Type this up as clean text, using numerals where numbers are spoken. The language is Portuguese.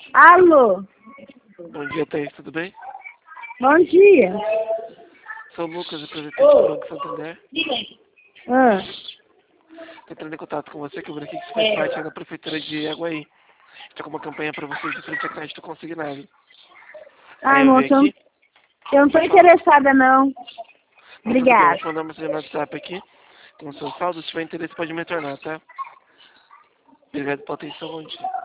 Alô? Bom dia, Thaís, tudo bem? Bom dia. Sou o Lucas, representante do Banco Santander. Ah, Estou entrando em contato com você, que eu vi aqui que você faz parte da Prefeitura de Aguaí. Está com uma campanha para vocês de frente a crédito consignado. Aí ai, eu vi moça, aqui. eu não tô Pode falar. interessada, não. Não, tudo bem, eu vou Obrigada. te mandar uma mensagem no WhatsApp aqui. Com o seu saldo, se tiver interesse pode me retornar, tá? Obrigado pela atenção, bom dia.